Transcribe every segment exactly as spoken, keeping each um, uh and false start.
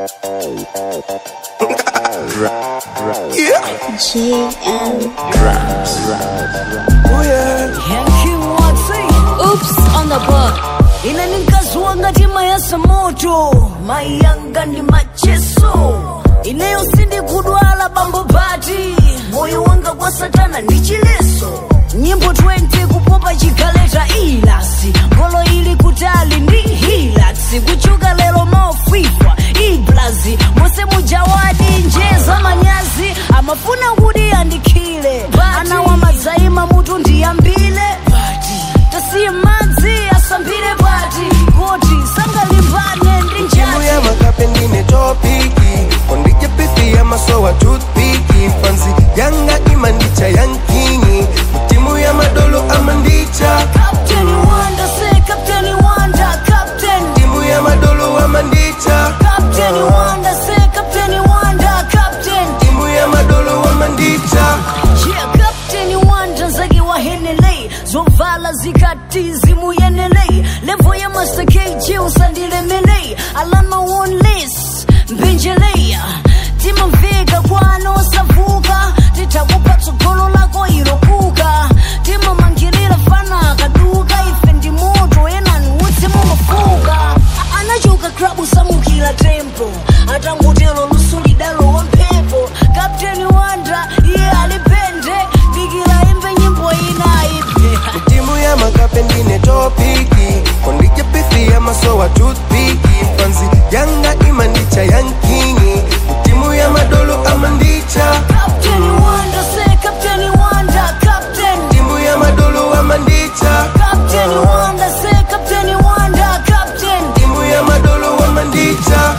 Yeah. G M. Oh yeah. Yankee Watson. Oops on the bar. Inanikazua ngati mayasa moto, mayanga ni macheso. Ineo sindi kudwala bambo bati, moyo wanga kwa satana ni chileso. Nyimbo twenty kupopa chikaleta ilasi, ngolo ili kutali ni hilasi. Kuchuka lelo maofifwa, iblazi, mose mujawadi njeza manyazi. Amafuna kudi andikile, ana wa mazaima mutu ndiyambile. Tasiye madzi asambile bati, goti sangalimbane ndinjati. Timu ya makape ndine topiki, kondike pithi ya masowa toothpiki. Fanzi yanga imandicha yankingi, timu ya madolo amandicha. Captain Wanda, say Captain Wanda, Captain. Timu ya madolo amandicha. Captain Wanda, say Captain Wanda, Captain. Timu ya madolo amandicha. Yeah, Captain Wanda zagi wa henele, zovala zikati zimu yenele. Levo ya Master K G usandile mele, alama one list, mbenjeleya. Tima vega kwano savuka, titakupa tsogolo lako irokuka. Tima mangilila fana kaduka, ifendi moto ena nuutse mumafuka. Anachuka krabu samukila tempo, atangutelo lusulidalo wampepo. Captain Wanda, yeah alipende, bigila imbe nyimbo inaipe. Timu ya makape ndine topiki, kondike pithi ya masowa toothpiki. Fanzi yanga imandicha yankingi, timu ya madolo amandicha. Captain Wanda, say Captain Wanda, Captain. Timu ya madolo amandicha. Captain Wanda, say Captain Wanda, Captain. Timu ya madolo amandicha.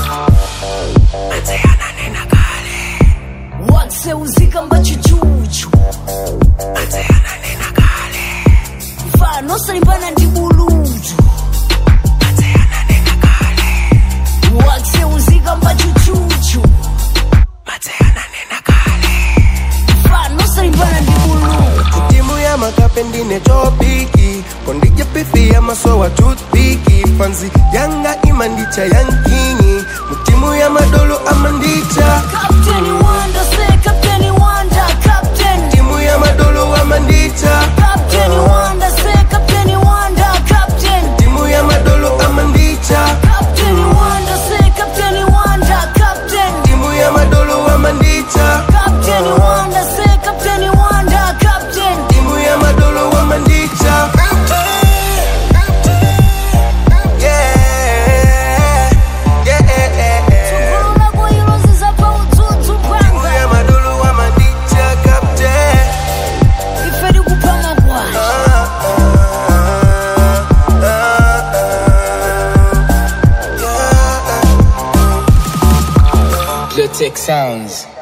Wakse uzika mbachuchuchu, mfano salimbana ndibuluju. Wakse uzika mbachuchuchu, mfano salimbana ndibuluju. Timu ya makape ndine topiki, kondike pithi ya masowa toothpiki. Fanzi yanga imandicha yankingi, timu ya madolo amandicha. Captain Wanda, say Captain Wanda, Captain. Timu ya madolo amandicha. Captain Wanda, say Captain Wanda, Captain. Timu ya madolo amandicha. Captain Wanda, say Captain Wanda, Captain. Timu ya madolo amandicha. Captain Wanda, say Captain Wanda, Captain. Timu ya madolo amandicha. Yeah, yeah. Tukula kwa hilo zizapa ututu panga. Timu ya madolo amandicha, captain. Ifedi kupama kwa Ah, ah, ah, ah, yeah. Blue Tech Sounds.